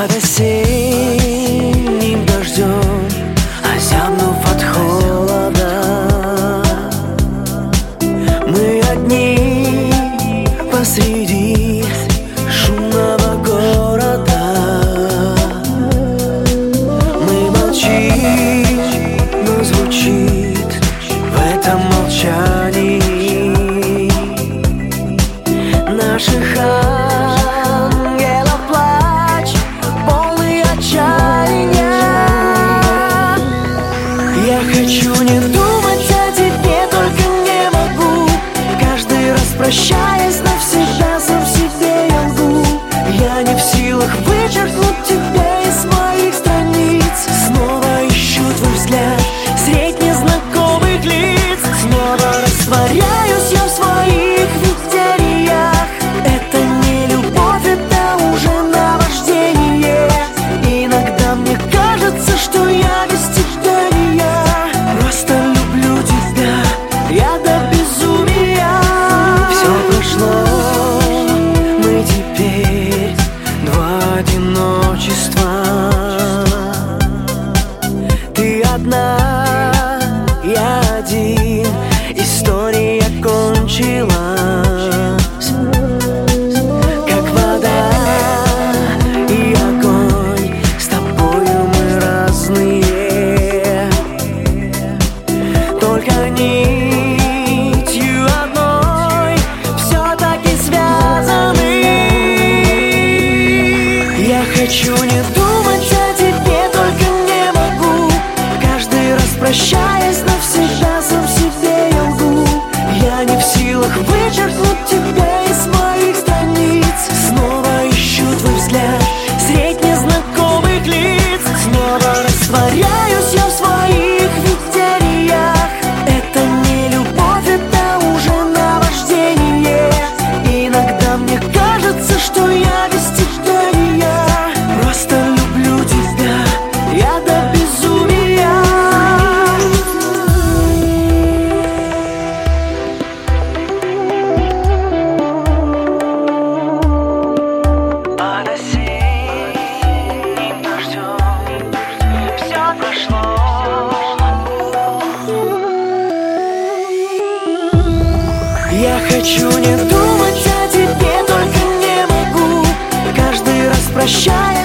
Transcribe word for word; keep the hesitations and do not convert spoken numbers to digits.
Под осенним дождем, озябнув от холода, мы одни посреди шумного города. Мы молчим, но звучит в этом молчании наших ангелов плач, полный отчаяния. Я хочу не думать о тебе, только не могу. Каждый раз прощаясь навсегда, сам себе я лгу. Я не в силах вычеркнуть тебя из моих страниц. Снова ищу твой взгляд средь незнакомых лиц. Снова растворяюсь я в своих видениях. Это не любовь, это уже наваждение. Иногда мне кажется, что я без тебя не я. Просто люблю тебя, я до безумия. Все прошло, мы теперь два одиночества. Ты одна, я один, история кончилась. Как вода и огонь, с тобою мы разные. Только нитью одной все-таки связаны. Я хочу не думать о тебе, только не могу. Каждый раз прощаясь навсегда, сам себе я лгу. Я не в силах вычеркнуть тебя из моих страниц. Снова ищу твой взгляд средь незнакомых лиц. Снова растворяюсь я в своих видениях. Это не любовь, это уже наваждение. Иногда мне кажется, что я без тебя не я. Просто люблю тебя, я до безумия. Под осенним дождем все прошло. Я хочу не думать о тебе, только не могу. Каждый раз прощаясь